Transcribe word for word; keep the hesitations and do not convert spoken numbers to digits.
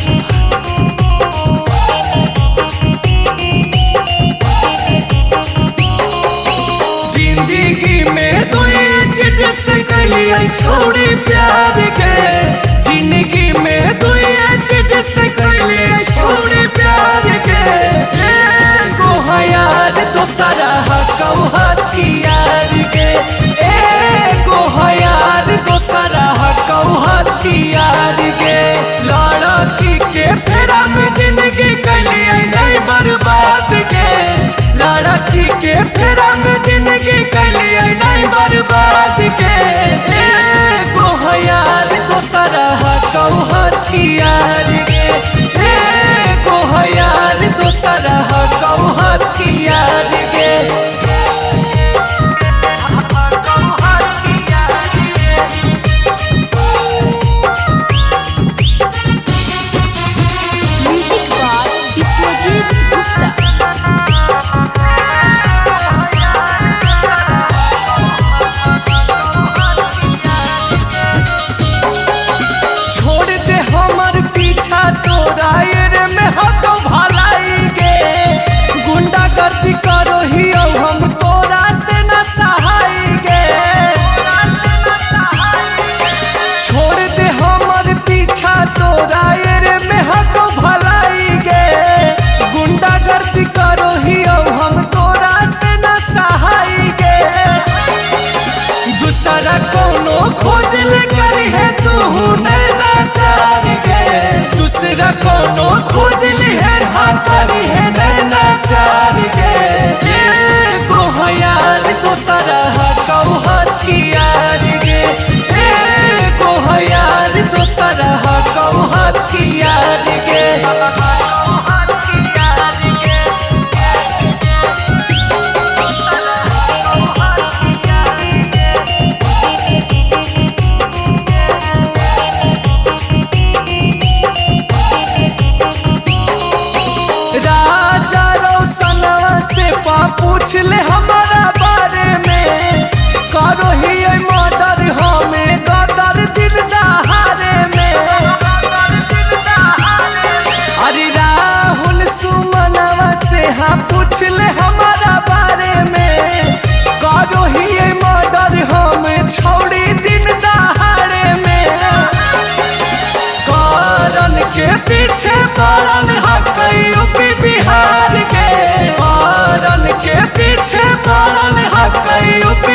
जिंदगी में दो चीज से कलिया छोड़ी प्यार के, जिंदगी में दो चीज से कलिया छोड़ी प्यार के। को यार दूसरा हकौ हथियार के, ए को यार दूसरा हकौ हथियार के। लड़की के फेरा में जिंदगी कलिया नहीं बर्बाद के, लड़की के फेरा में जिंदगी कलिया नहीं बर्बाद के। को यार दूसरा हकौ हथियार के, को यार दूसरा हकौ हथियार के। Music by Vishwajeet Gupta. पीछा तोरा में हको भलाई के, गुंडा गर्दी करो ही हम तोरा से न सहाई गे। छोड़ दे हमर पीछा तोरा में हको भलाई गे, गुंडा गर्दी करो ही हम तोरा से न सहाई गे। दूसरा कोनो खोज ले करी है तू नैना चार के, दूसरा कोनो खोज ली है हाँ करी है नैना चार के। को यार दूसरा हकौ हथियार के, को यार दूसरा हकौ हथियार के। राजा रोशनवा से पा पूछ ले हमारा बारे में, करो ही मर्डर हमें गदर दिल दहारे में। अरे राहुल सुमनवा से हाँ पूछ ले हमारा बारे में, करो ही मर्डर हमें छोड़ी दिन दहाड़े में। कारण के पीछे पड़ल हक यूपी बिहार के, कारण के पीछे पड़ल हक यूपी